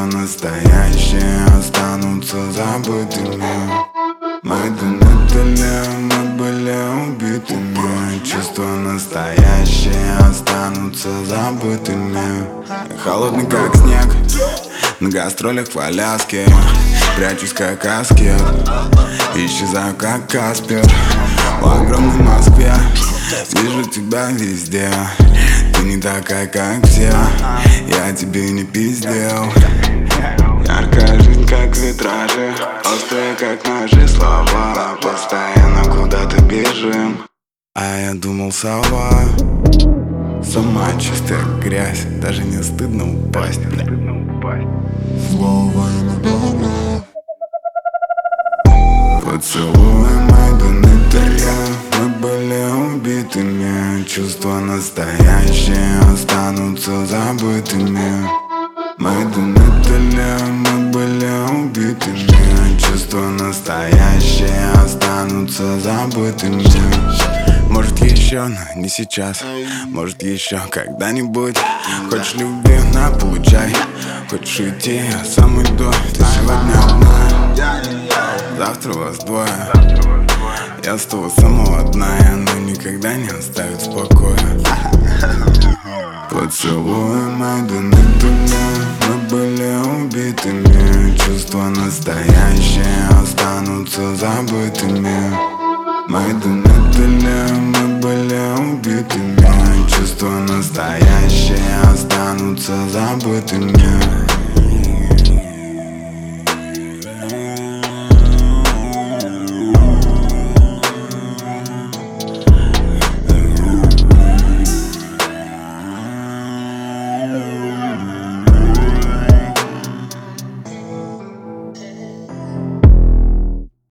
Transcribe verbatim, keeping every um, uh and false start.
настоящие останутся забытыми. Мы до недели, мы были убитыми. Чувства настоящие останутся забытыми. Холодный как снег, на гастролях в Аляске. Прячусь как аскет, исчезаю как Каспер. В огромной Москве вижу тебя везде. Ты не такая, как все, я тебе не пиздел. Яркая жизнь, как витражи, острые, как ножи слова. Постоянно куда-то бежим, а я думал сова. Сама чистая грязь, даже не стыдно упасть. Слово иногда. Поцелуй мой до недели, мы были убитыми. Чувства настоящие останутся забытыми. Мы до недели, мы были убитыми. Чувства настоящие останутся забытыми. Может еще, но не сейчас. Может еще когда-нибудь. Хочешь любви, на, получай. Хочешь уйти, я сам уйду. Ты сегодня одна, завтра вас двое. Я с того самого дна, и оно никогда не оставит в покое. Поцелуй мой до недели, мы были убитыми. Чувства настоящие останутся забытыми. Мы до недели, мы были убитыми. Чувства настоящие останутся забытыми.